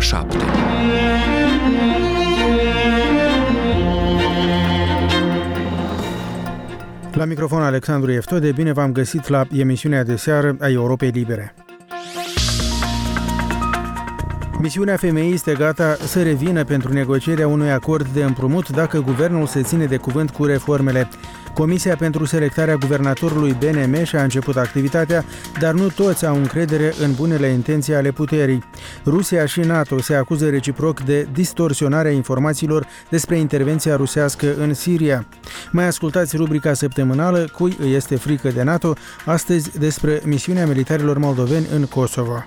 7. La microfon Alexandru Eftode, bine v-am găsit la emisiunea de seară a Europei Libere. Misiunea FMI este gata să revină pentru negocierea unui acord de împrumut dacă guvernul se ține de cuvânt cu reformele. Comisia pentru selectarea guvernatorului BNM și-a început activitatea, dar nu toți au încredere în bunele intenții ale puterii. Rusia și NATO se acuză reciproc de distorsionarea informațiilor despre intervenția rusească în Siria. Mai ascultați rubrica săptămânală Cui îi este frică de NATO, astăzi despre misiunea militarilor moldoveni în Kosovo.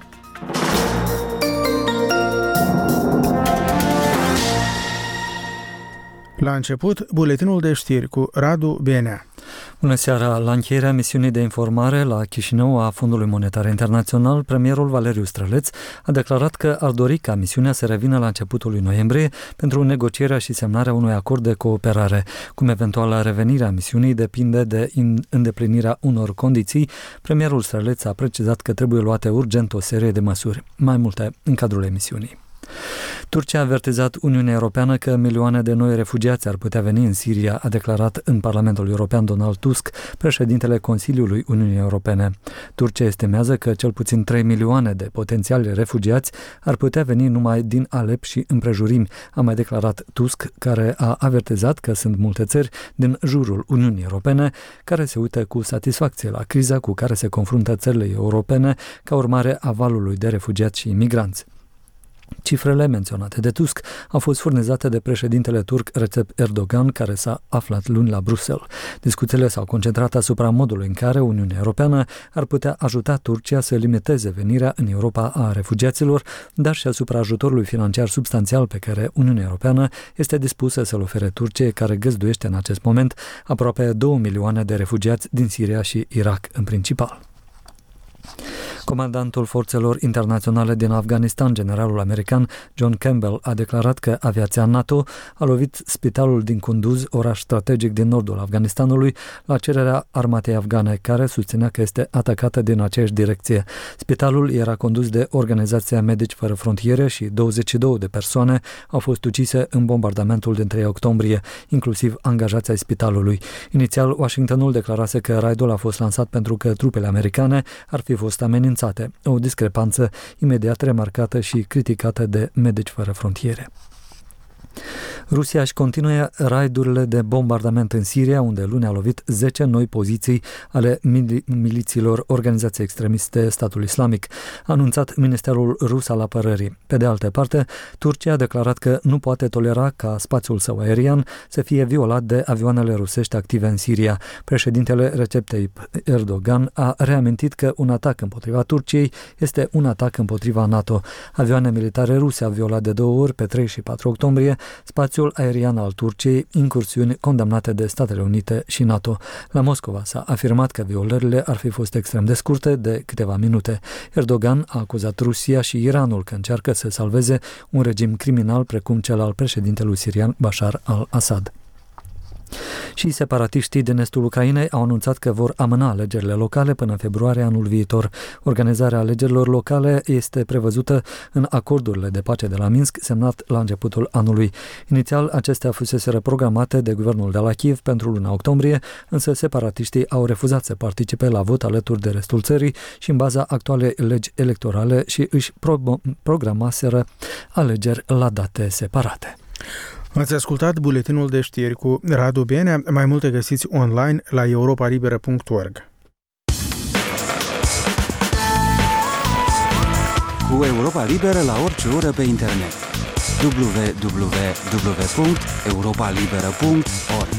La început, buletinul de știri cu Radu Benea. Bună seara! La încheierea misiunii de informare la Chișinău a Fondului Monetar Internațional, premierul Valeriu Străleț a declarat că ar dori ca misiunea să revină la începutul lui noiembrie pentru negocierea și semnarea unui acord de cooperare. Cum eventuala revenire a misiunii depinde de îndeplinirea unor condiții, premierul Străleț a precizat că trebuie luate urgent o serie de măsuri. Mai multe în cadrul emisiunii. Turcia a avertizat Uniunea Europeană că milioane de noi refugiați ar putea veni în Siria, a declarat în Parlamentul European Donald Tusk, președintele Consiliului Uniunii Europene. Turcia estimează că cel puțin 3 milioane de potențiali refugiați ar putea veni numai din Alep și împrejurimi, a mai declarat Tusk, care a avertizat că sunt multe țări din jurul Uniunii Europene care se uită cu satisfacție la criza cu care se confruntă țările europene ca urmare a valului de refugiați și imigranți. Cifrele menționate de Tusk au fost furnizate de președintele turc Recep Erdogan, care s-a aflat luni la Bruxelles. Discuțiile s-au concentrat asupra modului în care Uniunea Europeană ar putea ajuta Turcia să limiteze venirea în Europa a refugiaților, dar și asupra ajutorului financiar substanțial pe care Uniunea Europeană este dispusă să-l ofere Turciei, care găzduiește în acest moment aproape 2 milioane de refugiați din Siria și Irak în principal. Comandantul forțelor internaționale din Afganistan, generalul american John Campbell, a declarat că aviația NATO a lovit spitalul din Kunduz, oraș strategic din nordul Afganistanului, la cererea armatei afgane, care susținea că este atacată din aceeași direcție. Spitalul era condus de Organizația Medici Fără Frontiere și 22 de persoane au fost ucise în bombardamentul din 3 octombrie, inclusiv angajații ai spitalului. Inițial, Washingtonul declarase că raidul a fost lansat pentru că trupele americane ar fi fost amenințate, o discrepanță imediat remarcată și criticată de Medici Fără Frontiere. Rusia își continuă raidurile de bombardament în Siria, unde luni a lovit 10 noi poziții ale milițiilor organizației extremiste Statul Islamic, a anunțat Ministerul Rus al Apărării. Pe de altă parte, Turcia a declarat că nu poate tolera ca spațiul său aerian să fie violat de avioanele rusești active în Siria. Președintele Recep Tayyip Erdogan a reamintit că un atac împotriva Turciei este un atac împotriva NATO. Avioane militare ruse au violat de 2 ori, pe 3 și 4 octombrie, spațiul aerian al Turciei, incursiuni condamnate de Statele Unite și NATO. La Moscova s-a afirmat că violările ar fi fost extrem de scurte, de câteva minute. Erdogan a acuzat Rusia și Iranul că încearcă să salveze un regim criminal precum cel al președintelui sirian Bashar al-Assad. Și separatiștii din estul Ucrainei au anunțat că vor amâna alegerile locale până în februarie anul viitor. Organizarea alegerilor locale este prevăzută în acordurile de pace de la Minsk, semnat la începutul anului. Inițial, acestea fuseseră programate de guvernul de la Kiev pentru luna octombrie, însă separatiștii au refuzat să participe la vot alături de restul țării și în baza actualei legi electorale și își programaseră alegeri la date separate. Ați ascultat buletinul de știri cu Radu Benea. Mai multe găsiți online la europalibera.org. Cu Europa Liberă la orice oră pe internet. www.europalibera.org.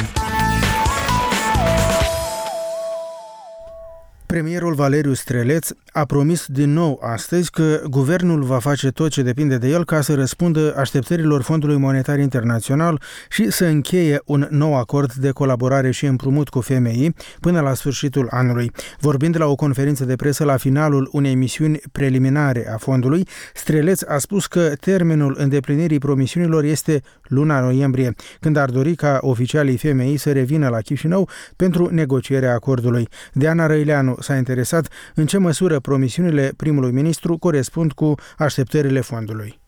Premierul Valeriu Străleț a promis din nou astăzi că guvernul va face tot ce depinde de el ca să răspundă așteptărilor Fondului Monetar Internațional și să încheie un nou acord de colaborare și împrumut cu FMI până la sfârșitul anului. Vorbind la o conferință de presă la finalul unei misiuni preliminare a fondului, Străleț a spus că termenul îndeplinirii promisiunilor este luna noiembrie, când ar dori ca oficialii FMI să revină la Chișinău pentru negocierea acordului. Diana Răileanu s-a interesat în ce măsură promisiunile primului ministru corespund cu așteptările fondului.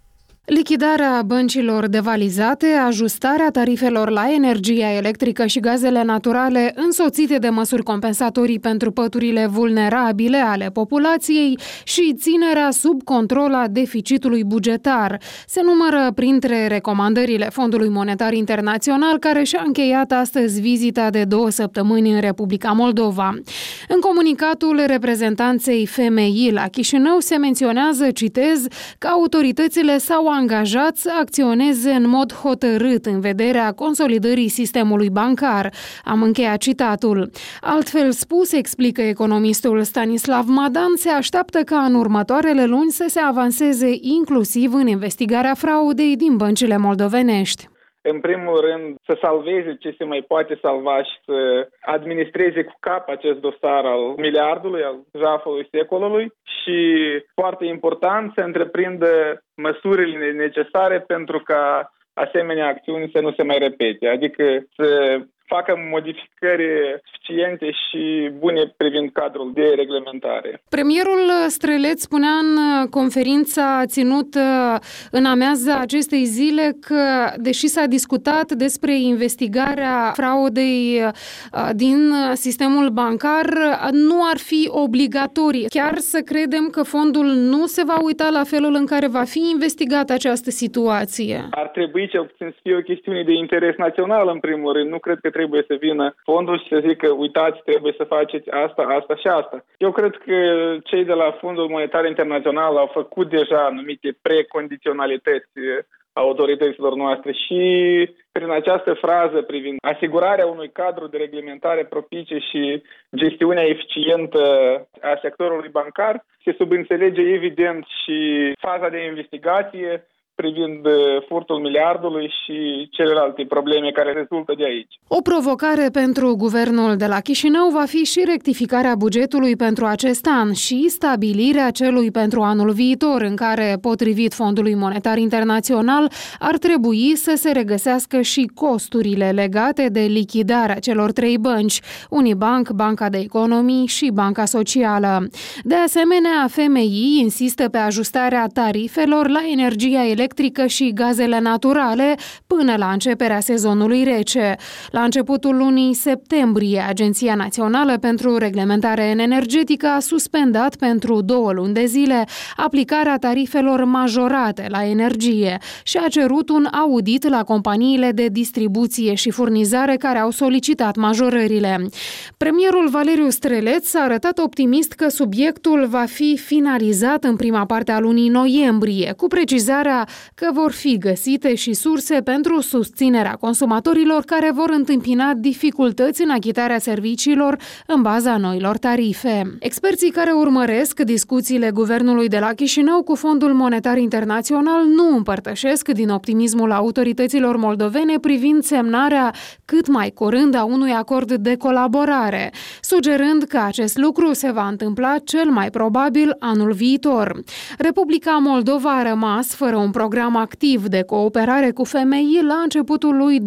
Lichidarea băncilor devalizate, ajustarea tarifelor la energia electrică și gazele naturale însoțite de măsuri compensatorii pentru păturile vulnerabile ale populației și ținerea sub control a deficitului bugetar se numără printre recomandările Fondului Monetar Internațional, care și-a încheiat astăzi vizita de 2 săptămâni în Republica Moldova. În comunicatul reprezentanței FMI la Chișinău se menționează, citez, că autoritățile s-au angajat să acționeze în mod hotărât în vederea consolidării sistemului bancar. Am încheiat citatul. Altfel spus, explică economistul Stanislav Madan, se așteaptă ca în următoarele luni să se avanseze inclusiv în investigarea fraudei din băncile moldovenești. În primul rând, să salveze ce se mai poate salva și să administreze cu cap acest dosar al miliardului, al jafului secolului și, foarte important, să întreprindă măsurile necesare pentru ca asemenea acțiuni să nu se mai repete, adică să facă modificări suficiente și bune privind cadrul de reglementare. Premierul Streleț spunea în conferința ținută în amiaza acestei zile că, deși s-a discutat despre investigarea fraudei din sistemul bancar, nu ar fi obligatorie. Chiar să credem că fondul nu se va uita la felul în care va fi investigată această situație. Ar trebui cel puțin să fie o chestiune de interes național, în primul rând. Nu cred că trebuie să vină fondul și să zică, uitați, trebuie să faceți asta, asta și asta. Eu cred că cei de la Fondul Monetar Internațional au făcut deja anumite precondiționalități autorităților noastre și prin această frază privind asigurarea unui cadru de reglementare propice și gestiunea eficientă a sectorului bancar, se subînțelege evident și faza de investigație privind furtul miliardului și celelalte probleme care rezultă de aici. O provocare pentru guvernul de la Chișinău va fi și rectificarea bugetului pentru acest an și stabilirea celui pentru anul viitor, în care, potrivit Fondului Monetar Internațional, ar trebui să se regăsească și costurile legate de lichidarea celor 3 bănci, Unibank, Banca de Economii și Banca Socială. De asemenea, FMI insistă pe ajustarea tarifelor la energia electrică și gazele naturale până la începerea sezonului rece. La începutul lunii septembrie, Agenția Națională pentru Reglementare Energetică a suspendat pentru 2 luni de zile aplicarea tarifelor majorate la energie și a cerut un audit la companiile de distribuție și furnizare care au solicitat majorările. Premierul Valeriu Streleț a arătat optimist că subiectul va fi finalizat în prima parte a lunii noiembrie, cu precizarea că vor fi găsite și surse pentru susținerea consumatorilor care vor întâmpina dificultăți în achitarea serviciilor în baza noilor tarife. Experții care urmăresc discuțiile guvernului de la Chișinău cu Fondul Monetar Internațional nu împărtășesc din optimismul autorităților moldovene privind semnarea cât mai curând a unui acord de colaborare, sugerând că acest lucru se va întâmpla cel mai probabil anul viitor. Republica Moldova a rămas fără un program activ de cooperare cu FMI la începutul lui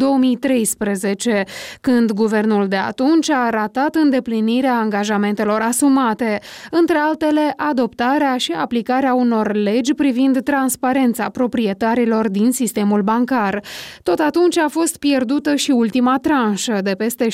2013, când guvernul de atunci a ratat îndeplinirea angajamentelor asumate, între altele adoptarea și aplicarea unor legi privind transparența proprietarilor din sistemul bancar. Tot atunci a fost pierdută și ultima tranșă de peste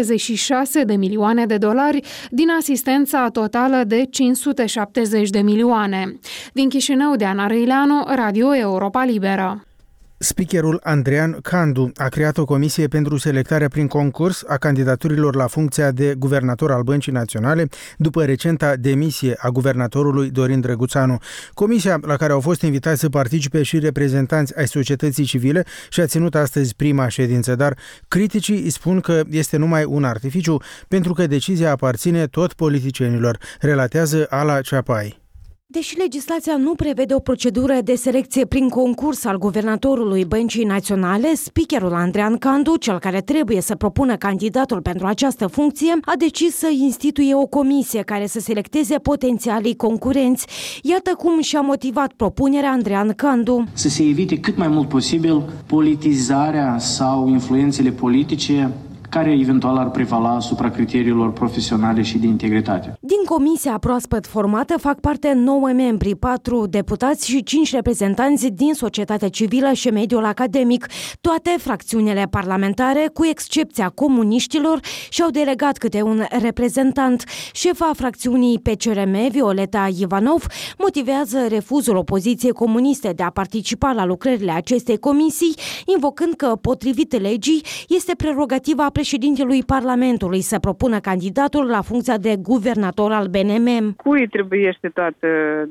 76 de milioane de dolari din asistența totală de 570 de milioane. Din Chișinău, Diana Răileanu, Radio Europa Liberă. Speakerul Andrean Candu a creat o comisie pentru selectarea prin concurs a candidaturilor la funcția de guvernator al Băncii Naționale după recenta demisie a guvernatorului Dorin Drăguțanu. Comisia, la care au fost invitați să participe și reprezentanți ai societății civile, și-a ținut astăzi prima ședință, dar criticii îi spun că este numai un artificiu pentru că decizia aparține tot politicienilor, relatează Ala Ceapai. Deși legislația nu prevede o procedură de selecție prin concurs al guvernatorului Băncii Naționale, speakerul Andrean Candu, cel care trebuie să propună candidatul pentru această funcție, a decis să instituie o comisie care să selecteze potențialii concurenți. Iată cum și-a motivat propunerea Andrean Candu. Să se evite cât mai mult posibil politizarea sau influențele politice care eventual ar prevala asupra criteriilor profesionale și de integritate. Din comisia proaspăt formată fac parte 9 membri, 4 deputați și 5 reprezentanți din societatea civilă și mediul academic. Toate fracțiunile parlamentare, cu excepția comuniștilor, și-au delegat câte un reprezentant. Șefa fracțiunii PCRM, Violeta Ivanov, motivează refuzul opoziției comuniste de a participa la lucrările acestei comisii, invocând că, potrivit legii, este prerogativa președintelui Parlamentului să propună candidatul la funcția de guvernator al BNM. Cui trebuiește toată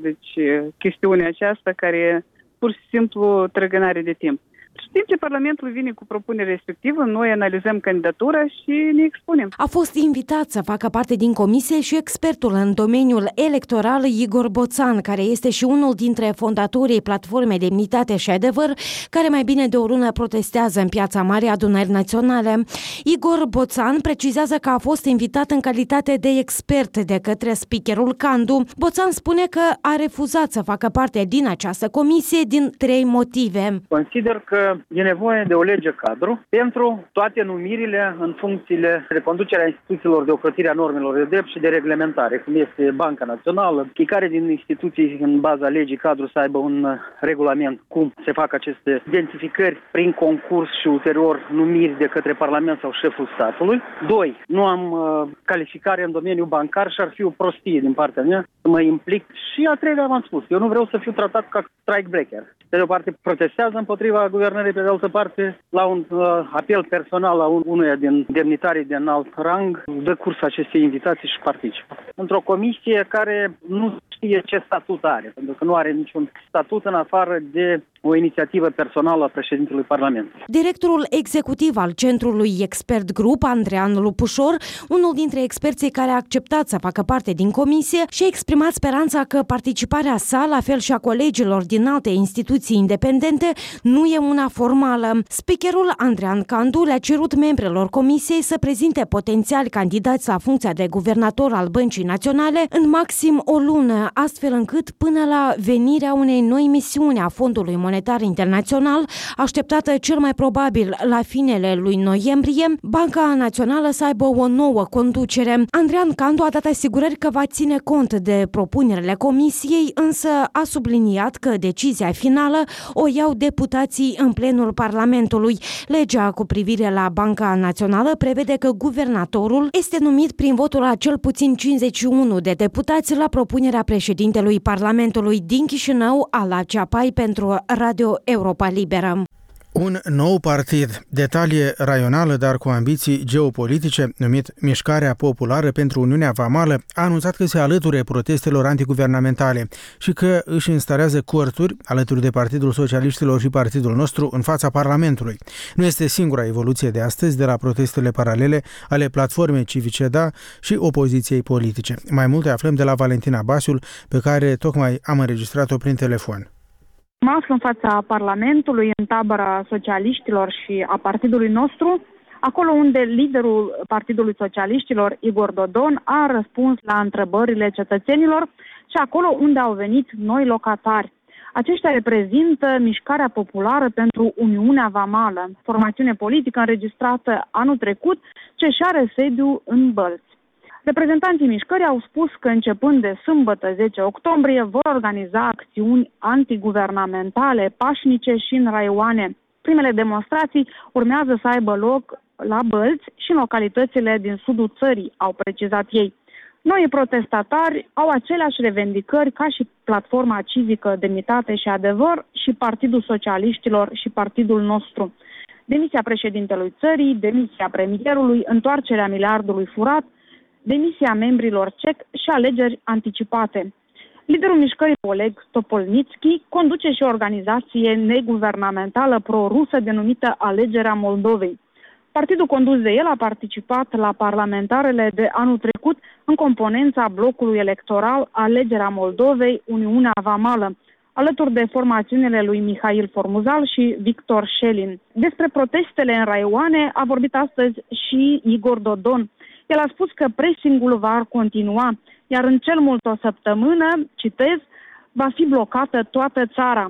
chestiunea aceasta care pur și simplu trăgânare de timp? Președintele Parlamentului vine cu propunerea respectivă, noi analizăm candidatura și ne expunem. A fost invitat să facă parte din comisie și expertul în domeniul electoral Igor Boțan, care este și unul dintre fondatorii platformei Demnitate și Adevăr, care mai bine de o lună protestează în Piața Mare Adunări Naționale. Igor Boțan precizează că a fost invitat în calitate de expert de către speakerul Candu. Boțan spune că a refuzat să facă parte din această comisie din 3 motive. Consider că e nevoie de o lege cadru pentru toate numirile în funcțiile de conducere a instituțiilor de ocrotire a normelor de drept și de reglementare, cum este Banca Națională. Fiecare din instituții, în baza legii cadru, să aibă un regulament cum se fac aceste identificări prin concurs și ulterior numiri de către Parlament sau șeful statului. 2. Nu am calificare în domeniul bancar și ar fi o prostie din partea mea să mă implic. Și a treilea, v-am spus, eu nu vreau să fiu tratat ca strike breaker. Pe de o parte protestează împotriva guvernării, pe de altă parte la un apel personal la unuia din demnitarii de înalt rang dă curs acestei invitații și participă. Într-o comisie care nu știe ce statut are, pentru că nu are niciun statut în afară de o inițiativă personală a președintelui Parlamentului. Directorul executiv al Centrului Expert Group, Andrean Lupușor, unul dintre experții care a acceptat să facă parte din comisie, și-a exprimat speranța că participarea sa, la fel și a colegilor din alte instituții independente, nu e una formală. Speakerul Andrean Candu le-a cerut membrelor comisiei să prezinte potențiali candidați la funcția de guvernator al Băncii Naționale în maxim o lună, astfel încât până la venirea unei noi misiuni a Fondului Monetar Internațional, așteptată cel mai probabil la finele lui noiembrie, Banca Națională să aibă o nouă conducere. Andrean Candu a dat asigurări că va ține cont de propunerile comisiei, însă a subliniat că decizia finală o iau deputații în plenul Parlamentului. Legea cu privire la Banca Națională prevede că guvernatorul este numit prin votul a cel puțin 51 de deputați la propunerea președintelui Parlamentului din Chișinău, Ala Ceapai, pentru Radio Europa Liberă. Un nou partid, de talie raională, dar cu ambiții geopolitice, numit Mișcarea Populară pentru Uniunea Vamală, a anunțat că se alăture protestelor antiguvernamentale și că își instalează corturi alături de Partidul Socialiștilor și Partidul Nostru în fața Parlamentului. Nu este singura evoluție de astăzi de la protestele paralele ale Platformei Civice Da și opoziției politice. Mai multe aflăm de la Valentina Basiul, pe care tocmai am înregistrat-o prin telefon. Mă aflu în fața Parlamentului, în tabăra socialiștilor și a partidului nostru, acolo unde liderul Partidului Socialiștilor, Igor Dodon, a răspuns la întrebările cetățenilor și acolo unde au venit noi locatari. Aceștia reprezintă Mișcarea Populară pentru Uniunea Vamală, formațiune politică înregistrată anul trecut, ce și are sediu în Bălți. Reprezentanții mișcării au spus că începând de sâmbătă 10 octombrie vor organiza acțiuni antiguvernamentale, pașnice și în raioane. Primele demonstrații urmează să aibă loc la Bălți și în localitățile din sudul țării, au precizat ei. Noi protestatari au aceleași revendicări ca și Platforma Civică Demnitate și Adevăr și Partidul Socialiștilor și Partidul Nostru. Demisia președintelui țării, demisia premierului, întoarcerea miliardului furat, demisia membrilor CEC și alegeri anticipate. Liderul mișcării, Oleg Topolnitski, conduce și o organizație neguvernamentală pro-rusă denumită Alegerea Moldovei. Partidul condus de el a participat la parlamentarele de anul trecut în componența blocului electoral Alegerea Moldovei, Uniunea Vamală, alături de formațiunile lui Mihail Formuzal și Victor Șelin. Despre protestele în raioane a vorbit astăzi și Igor Dodon. El a spus că pressingul va continua, iar în cel mult o săptămână, citez, va fi blocată toată țara.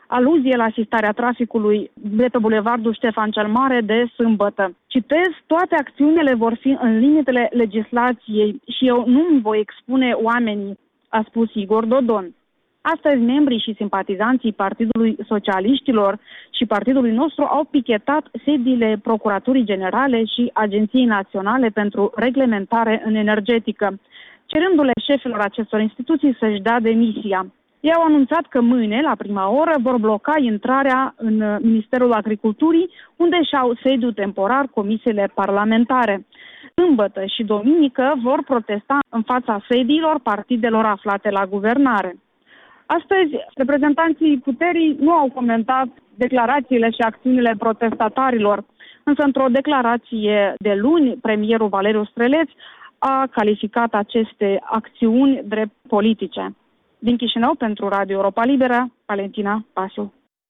aluzie la asistarea traficului de pe bulevardul Ștefan cel Mare de sâmbătă. Citez, toate acțiunile vor fi în limitele legislației și eu nu îmi voi expune oamenii, a spus Igor Dodon. Astăzi, membrii și simpatizanții Partidului Socialiștilor și partidului nostru au pichetat sediile Procuraturii Generale și Agenției Naționale pentru Reglementare în Energetică, cerându-le șefilor acestor instituții să-și dea demisia. Ei au anunțat că mâine, la prima oră, vor bloca intrarea în Ministerul Agriculturii, unde și-au sediu temporar comisiile parlamentare. Sâmbătă și duminică vor protesta în fața sediilor partidelor aflate la guvernare. Astăzi, reprezentanții puterii nu au comentat declarațiile și acțiunile protestatarilor, însă într-o declarație de luni, premierul Valeriu Streleț a calificat aceste acțiuni drept politice. Din Chișinău, pentru Radio Europa Liberă, Valentina Pasiu.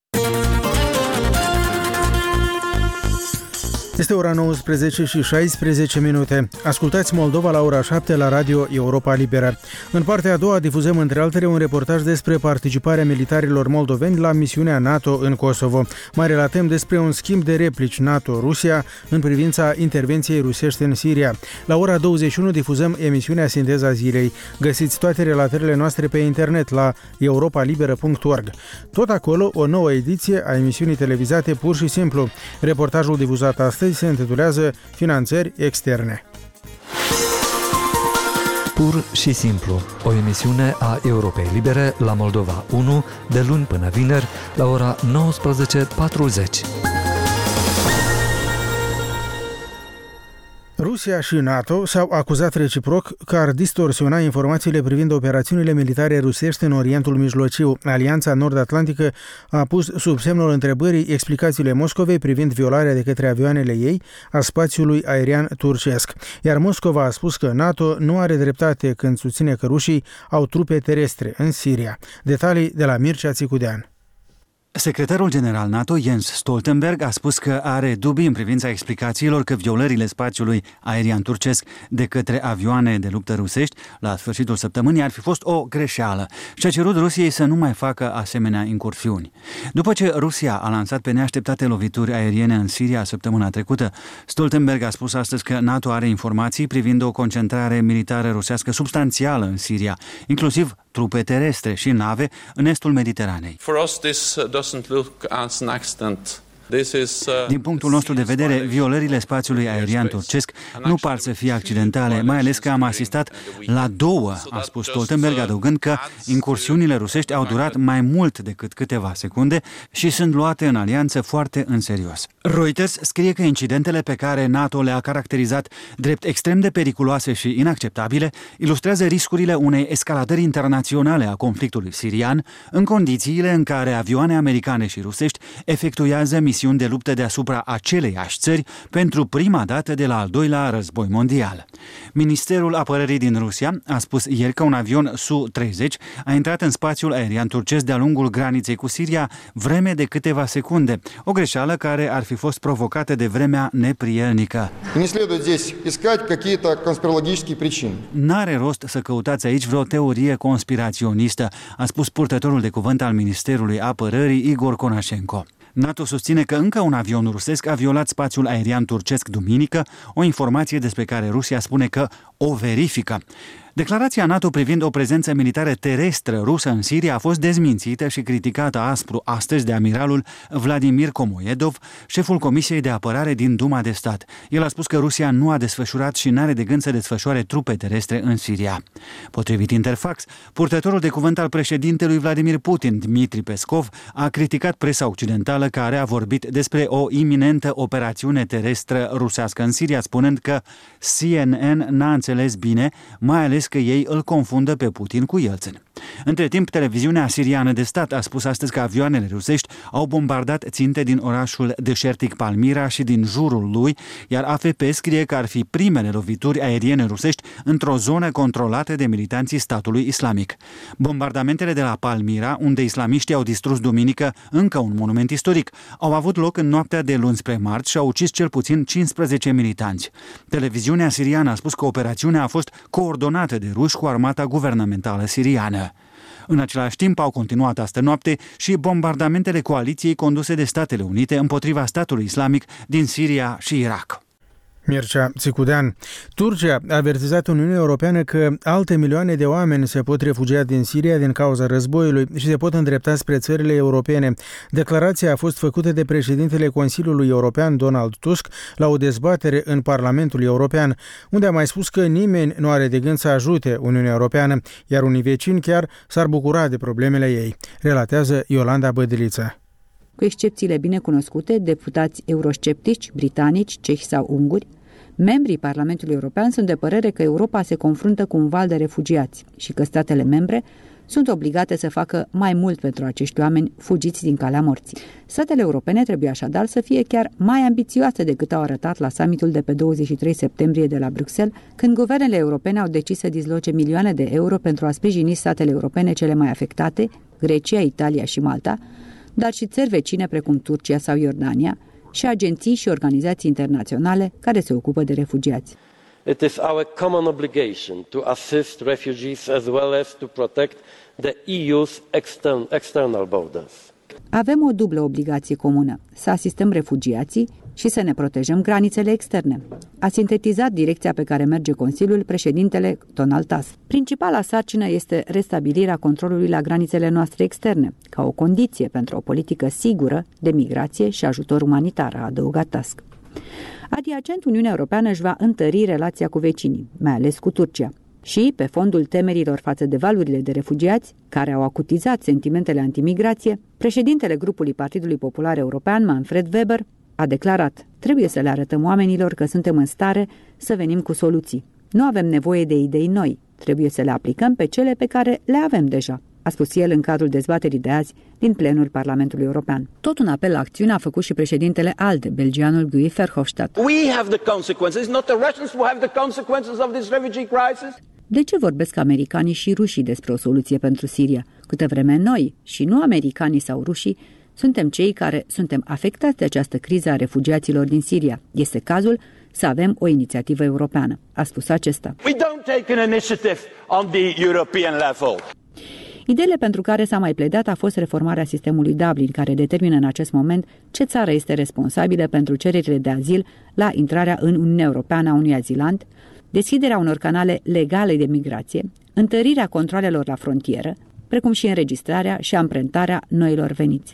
Este ora 19 și 16 minute. Ascultați Moldova la ora 7 la Radio Europa Liberă. În partea a doua difuzăm între altele un reportaj despre participarea militarilor moldoveni la misiunea NATO în Kosovo. Mai relatăm despre un schimb de replici NATO-Rusia în privința intervenției rusești în Siria. La ora 21 difuzăm emisiunea Sinteza Zilei. Găsiți toate relatările noastre pe internet la europalibera.org. Tot acolo o nouă ediție a emisiunii televizate Pur și Simplu. Reportajul difuzat astăzi se intitulează Finanțări externe. Pur și Simplu, o emisiune a Europei Libere la Moldova 1, de luni până vineri, la ora 19:40. Rusia și NATO s-au acuzat reciproc că ar distorsiona informațiile privind operațiunile militare rusești în Orientul Mijlociu. Alianța Nord-Atlantică a pus sub semnul întrebării explicațiile Moscovei privind violarea de către avioanele ei a spațiului aerian turcesc. Iar Moscova a spus că NATO nu are dreptate când susține că rușii au trupe terestre în Siria. Detalii de la Mircea Țicudean. Secretarul general NATO, Jens Stoltenberg, a spus că are dubii în privința explicațiilor că violările spațiului aerian turcesc de către avioane de luptă rusești la sfârșitul săptămânii ar fi fost o greșeală și a cerut Rusiei să nu mai facă asemenea incursiuni. După ce Rusia a lansat pe neașteptate lovituri aeriene în Siria săptămâna trecută, Stoltenberg a spus astăzi că NATO are informații privind o concentrare militară rusească substanțială în Siria, inclusiv trupe terestre și nave în estul Mediteranei. Din punctul nostru de vedere, violările spațiului aerian turcesc nu par să fie accidentale, mai ales că am asistat la două, a spus Stoltenberg, adăugând că incursiunile rusești au durat mai mult decât câteva secunde și sunt luate în alianță foarte în serios. Reuters scrie că incidentele pe care NATO le-a caracterizat drept extrem de periculoase și inacceptabile ilustrează riscurile unei escaladări internaționale a conflictului sirian, în condițiile în care avioane americane și rusești efectuează misiuni de luptă deasupra aceleiași țări pentru prima dată de la al doilea război mondial. Ministerul Apărării din Rusia a spus ieri că un avion Su-30 a intrat în spațiul aerian turcesc de-a lungul graniței cu Siria vreme de câteva secunde, o greșeală care ar fi fost provocată de vremea neprielnică. N-are rost să căutați aici vreo teorie conspiraționistă, a spus purtătorul de cuvânt al Ministerului Apărării, Igor Konașenko. NATO susține că încă un avion rusesc a violat spațiul aerian turcesc duminică, o informație despre care Rusia spune că o verifică. Declarația NATO privind o prezență militară terestră rusă în Siria a fost dezmințită și criticată aspru astăzi de amiralul Vladimir Komoedov, șeful Comisiei de Apărare din Duma de Stat. El a spus că Rusia nu a desfășurat și n-are de gând să desfășoare trupe terestre în Siria. Potrivit Interfax, purtătorul de cuvânt al președintelui Vladimir Putin, Dmitri Peskov, a criticat presa occidentală care a vorbit despre o iminentă operațiune terestră rusească în Siria, spunând că CNN n-a înțeles bine, mai ales că ei îl confundă pe Putin cu Yeltsin. Între timp, televiziunea siriană de stat a spus astăzi că avioanele rusești au bombardat ținte din orașul deșertic Palmyra și din jurul lui, iar AFP scrie că ar fi primele lovituri aeriene rusești într-o zonă controlată de militanții statului islamic. Bombardamentele de la Palmyra, unde islamiștii au distrus duminică încă un monument istoric, au avut loc în noaptea de luni spre marți și au ucis cel puțin 15 militanți. Televiziunea siriană a spus că operațiunea a fost coordonată de ruși cu armata guvernamentală siriană. În același timp au continuat astă noapte și bombardamentele coaliției conduse de Statele Unite împotriva statului islamic din Siria și Irak. Mircea Țicudean. Turcia a avertizat Uniunea Europeană că alte milioane de oameni se pot refugia din Siria din cauza războiului și se pot îndrepta spre țările europene. Declarația a fost făcută de președintele Consiliului European, Donald Tusk, la o dezbatere în Parlamentul European, unde a mai spus că nimeni nu are de gând să ajute Uniunea Europeană, iar unii vecini chiar s-ar bucura de problemele ei. Relatează Iolanda Bădiliță. Cu excepțiile binecunoscute, deputați eurosceptici, britanici, cehi sau unguri, membrii Parlamentului European sunt de părere că Europa se confruntă cu un val de refugiați și că statele membre sunt obligate să facă mai mult pentru acești oameni fugiți din calea morții. Statele europene trebuie așadar să fie chiar mai ambițioase decât au arătat la summitul de pe 23 septembrie de la Bruxelles, când guvernele europene au decis să disloce milioane de euro pentru a sprijini statele europene cele mai afectate, Grecia, Italia și Malta, dar și țări vecine precum Turcia sau Iordania și agenții și organizații internaționale care se ocupă de refugiați. It is our common obligation to assist refugees as well as to protect the EU's external borders. Avem o dublă obligație comună, să asistăm refugiații și să ne protejăm granițele externe. A sintetizat direcția pe care merge Consiliul președintele Donald Tusk. Principala sarcină este restabilirea controlului la granițele noastre externe, ca o condiție pentru o politică sigură de migrație și ajutor umanitar, a adăugat Tusk. Adiacent, Uniunea Europeană își va întări relația cu vecinii, mai ales cu Turcia. Și, pe fondul temerilor față de valurile de refugiați, care au acutizat sentimentele antimigrație, președintele grupului Partidului Popular European, Manfred Weber, a declarat: trebuie să le arătăm oamenilor că suntem în stare să venim cu soluții. Nu avem nevoie de idei noi, trebuie să le aplicăm pe cele pe care le avem deja, a spus el în cadrul dezbaterii de azi din plenul Parlamentului European. Tot un apel la acțiune a făcut și președintele ALDE, belgianul Guy Verhofstadt. We have the consequences, not the Russians who have the consequences of this refugee crisis. De ce vorbesc americanii și rușii despre o soluție pentru Siria, câte vreme noi, și nu americanii sau rușii, suntem cei care suntem afectați de această criză a refugiaților din Siria? Este cazul să avem o inițiativă europeană, a spus acesta. We don't take an initiative on the European level. Ideile pentru care s-a mai pledat a fost reformarea sistemului Dublin, care determină în acest moment ce țară este responsabilă pentru cererile de azil la intrarea în Uniunea Europeană a unui azilant, deschiderea unor canale legale de migrație, întărirea controalelor la frontieră, precum și înregistrarea și amprentarea noilor veniți.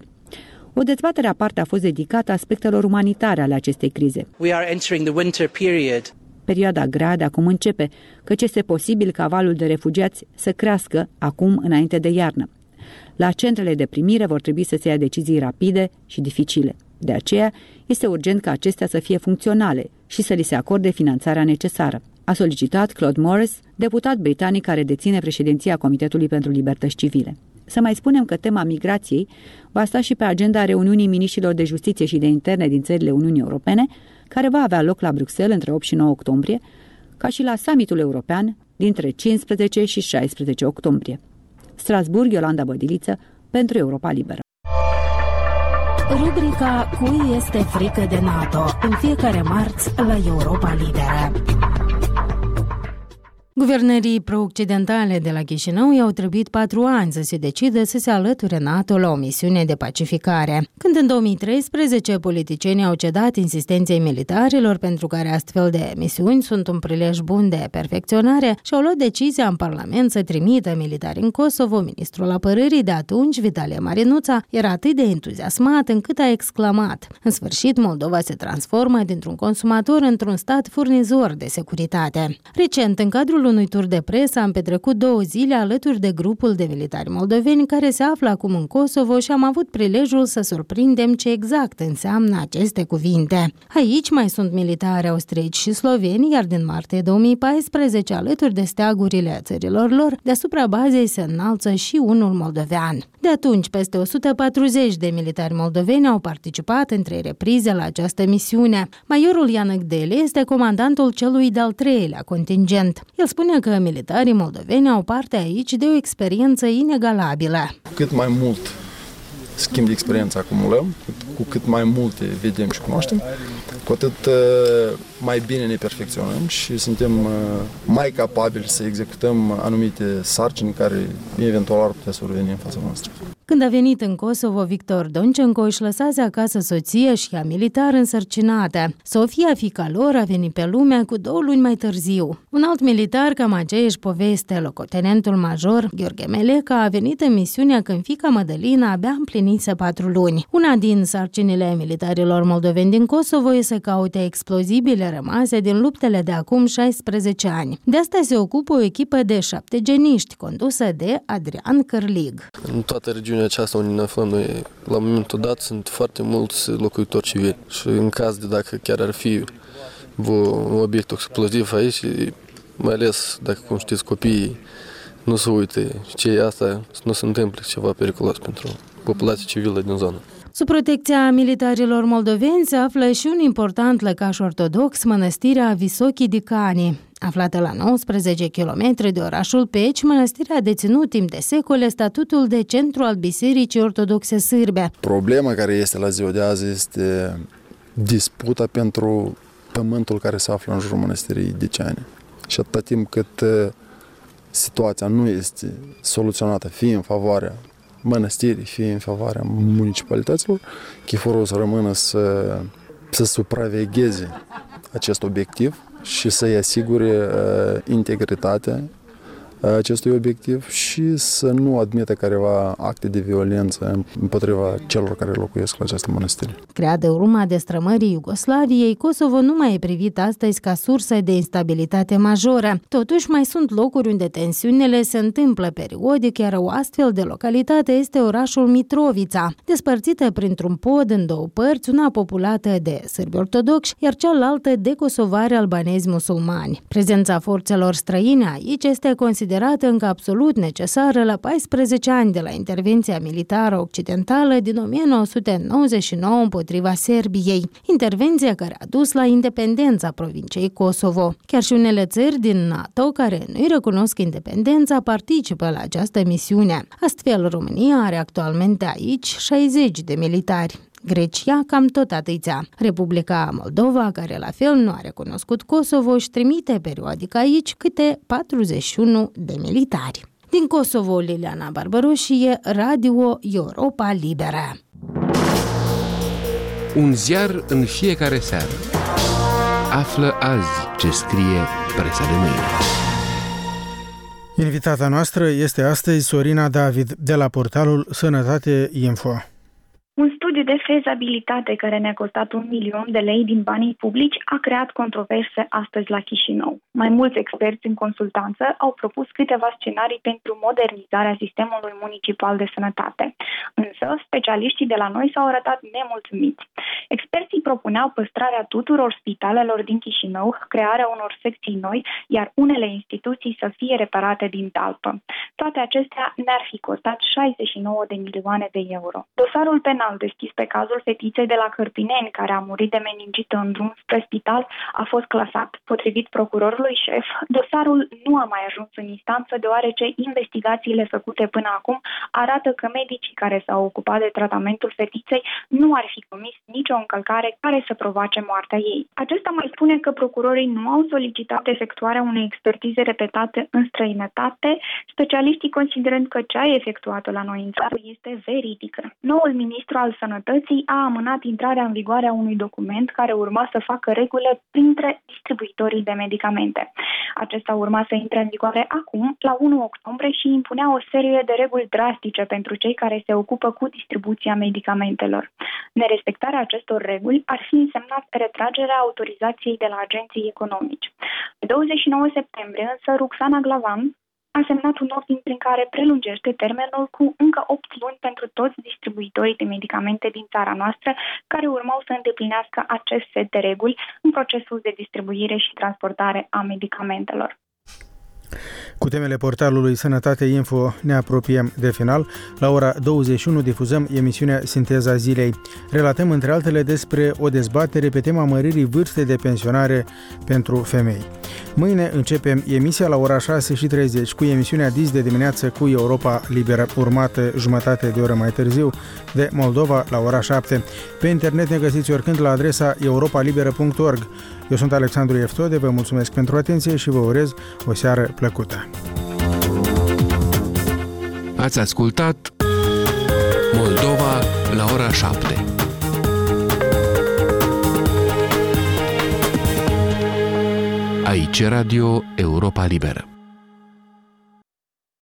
O dezbatere aparte a fost dedicată aspectelor umanitare ale acestei crize. We are entering the winter period. Perioada grea de acum începe, căci este posibil ca valul de refugiați să crească acum înainte de iarnă. La centrele de primire vor trebui să se ia decizii rapide și dificile. De aceea, este urgent ca acestea să fie funcționale și să li se acorde finanțarea necesară, a solicitat Claude Morris, deputat britanic care deține președinția Comitetului pentru Libertăți Civile. Să mai spunem că tema migrației va sta și pe agenda reuniunii miniștrilor de justiție și de interne din țările Uniunii Europene, care va avea loc la Bruxelles între 8 și 9 octombrie, ca și la summitul european dintre 15 și 16 octombrie. Strasbourg, Iolanda Bădiliță, pentru Europa Liberă. Rubrica Cui este frică de NATO, în fiecare marți la Europa Liberă. Guvernării pro-occidentale de la Chișinău i-au trebuit 4 ani să se decidă să se alăture NATO la o misiune de pacificare. Când în 2013 politicienii au cedat insistenței militarilor, pentru care astfel de misiuni sunt un prilej bun de perfecționare, și au luat decizia în Parlament să trimită militari în Kosovo, ministrul apărării de atunci, Vitalie Marinuța, era atât de entuziasmat încât a exclamat: în sfârșit, Moldova se transformă dintr-un consumator într-un stat furnizor de securitate. Recent, în cadrul unui tur de presă, am petrecut 2 zile alături de grupul de militari moldoveni care se află acum în Kosovo și am avut prilejul să surprindem ce exact înseamnă aceste cuvinte. Aici mai sunt militari austrieci și sloveni, iar din martie 2014, alături de steagurile țărilor lor, deasupra bazei se înalță și unul moldovean. De atunci, peste 140 de militari moldoveni au participat în 3 reprize la această misiune. Majorul Ianăc Dele este comandantul celui de-al 3-lea contingent. El spune că militarii moldoveni au parte aici de o experiență inegalabilă. Cât mai mult schimb de experiență acumulăm, cu cât mai multe vedem și cunoaștem, cu atât mai bine ne perfecționăm și suntem mai capabili să executăm anumite sarcini care eventual ar putea surveni în fața noastră. Când a venit în Kosovo, Victor Doncenco își lăsase acasă soția și ea militar însărcinată. Sofia, fiica lor, a venit pe lume cu 2 luni mai târziu. Un alt militar, cam aceeași poveste, locotenentul major Gheorghe Meleca, a venit în misiunea când fiica Mădălina abia împlinise 4 luni. Una din sarcinile militarilor moldoveni din Kosovo e să caute explozibile rămase din luptele de acum 16 ani. De asta se ocupă o echipă de 7 geniști, condusă de Adrian Cârlig. În toată regiunea aceasta unde ne aflăm noi, la momentul dat, sunt foarte mulți locuitori civili și în caz de dacă chiar ar fi un obiect exploziv aici, mai ales dacă, cum știți, copiii nu se uite ce e asta, nu se întâmplă ceva periculos pentru populația civilă din zonă. Sub protecția militarilor moldoveni se află și un important lăcaș ortodox, mănăstirea Visoki Dicani. Aflată la 19 km de orașul Peci, mănăstirea a deținut timp de secole statutul de centru al Bisericii Ortodoxe Sârbe. Problema care este la ziua de azi este disputa pentru pământul care se află în jurul mănăstirii Dicani. Și atâta timp cât situația nu este soluționată fie în favoarea mănăstirii, fie în favoarea municipalităților, Chiforul o să rămână să supravegheze acest obiectiv și să-i asigure integritatea acestui obiectiv și să nu admită careva acte de violență împotriva celor care locuiesc la această mănăstire. Creat de urma destrămării Iugoslaviei, Kosovo nu mai e privit astăzi ca sursă de instabilitate majoră. Totuși, mai sunt locuri unde tensiunile se întâmplă periodic, iar o astfel de localitate este orașul Mitrovița, despărțită printr-un pod în 2 părți, una populată de sârbi ortodoxi, iar cealaltă de kosovari albanezi musulmani. Prezența forțelor străine aici este considerată încă absolut necesară la 14 ani de la intervenția militară occidentală din 1999 împotriva Serbiei, intervenția care a dus la independența provinciei Kosovo. Chiar și unele țări din NATO care nu-i recunosc independența participă la această misiune. Astfel, România are actualmente aici 60 de militari. Grecia cam tot atâția. Republica Moldova, care la fel nu a recunoscut Kosovo, își trimite periodic aici câte 41 de militari. Din Kosovo, Liliana Barbaroșie, Radio Europa Liberă. Un ziar în fiecare seară. Află azi ce scrie presa de mâine. Invitata noastră este astăzi Sorina David, de la portalul Sănătate Info. Un studiu de fezabilitate care ne-a costat 1 milion de lei din banii publici a creat controverse astăzi la Chișinău. Mai mulți experți în consultanță au propus câteva scenarii pentru modernizarea sistemului municipal de sănătate. Însă, specialiștii de la noi s-au arătat nemulțumiți. Experții propuneau păstrarea tuturor spitalelor din Chișinău, crearea unor secții noi, iar unele instituții să fie reparate din talpă. Toate acestea ne-ar fi costat 69 de milioane de euro. Dosarul penal deschis pe cazul fetiței de la Cărpineni, care a murit de meningită în drum spre spital, a fost clasat. Potrivit procurorului șef, dosarul nu a mai ajuns în instanță, deoarece investigațiile făcute până acum arată că medicii care s-au ocupat de tratamentul fetiței nu ar fi comis nicio încălcare care să provoace moartea ei. Acesta mai spune că procurorii nu au solicitat efectuarea unei expertize repetate în străinătate, specialiștii considerând că cea efectuată la noi în țară este veridică. Noul ministru al Sănătății a amânat intrarea în vigoare a unui document care urma să facă regulă printre distribuitorii de medicamente. Acesta urma să intre în vigoare acum, la 1 octombrie, și impunea o serie de reguli drastice pentru cei care se ocupă cu distribuția medicamentelor. Nerespectarea acestor reguli ar fi însemnat retragerea autorizației de la agenții economici. Pe 29 septembrie, însă, Roxana Glavan a semnat un ordin prin care prelungește termenul cu încă 8 luni pentru toți distribuitorii de medicamente din țara noastră care urmau să îndeplinească acest set de reguli în procesul de distribuire și transportare a medicamentelor. Cu temele portalului Sănătate Info ne apropiem de final. La ora 21 difuzăm emisiunea Sinteza Zilei. Relatăm între altele despre o dezbatere pe tema măririi vârstei de pensionare pentru femei. Mâine începem emisia la ora 6:30 cu emisiunea Dis de dimineață cu Europa Liberă, urmată jumătate de oră mai târziu de Moldova la ora 7. Pe internet ne găsiți oricând la adresa europalibera.org. Eu sunt Alexandru Eftode, vă mulțumesc pentru atenție și vă urez o seară plăcută. Ați ascultat Moldova la ora 7. Aici Radio Europa Liberă.